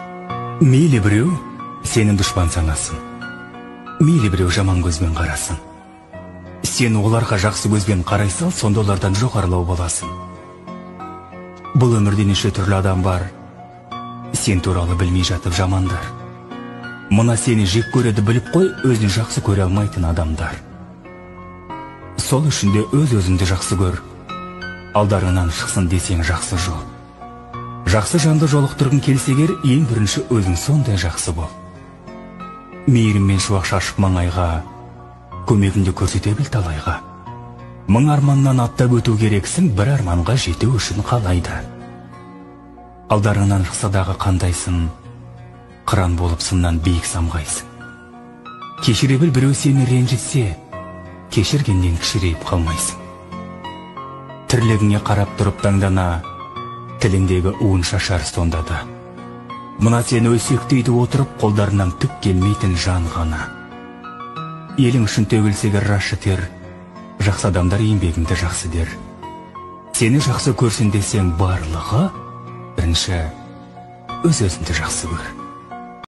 Мейлі біреу сенің дұшпан санасын, мейлі біреу жаман көзбен қарасын. Сен оларға жақсы көзбен қарайсал, сонда олардан жоғарылау боласың. Бұл өмірде неше түрлі адам бар, сен туралы білмей жатып жамандар. Мына сені жек көреді біліп қой, өзін жақсы көре алмайтын адамдар. Сол үшін де өз-өзіңді жақсы көр. Алдарыңнан шықсын десең жақсы жол. Жақсы жанды жолықтырғың келсегер, ең бірінші өзің сондай жақсы бол. Мейіріммен шуақ шашып маңайға, көмегіңді көрсете біл талайға. Мың арманнан аттап өту керексің, бір арманға жету үшін қалайда. Алдарыңнан шықса дағы қандайсың, қыран болып сыннан биік самғайсың. Кешіре біл, біреу сені ренжітсе, кешіргеннен кішірейіп қалмайсың. Тірлігіңе қарап тұрып таңдана, тіліндегі уын шашар сонда да. Мұна сені өсектейді отырып, қолдарынан түк келмейтін жан ғана. Елің үшін төгілсегір рашы тер, жақсы адамдар еңбегіңді жақсы дер. Сені жақсы көрсін десең барлығы, бірінші өз-өзіңді жақсы көр.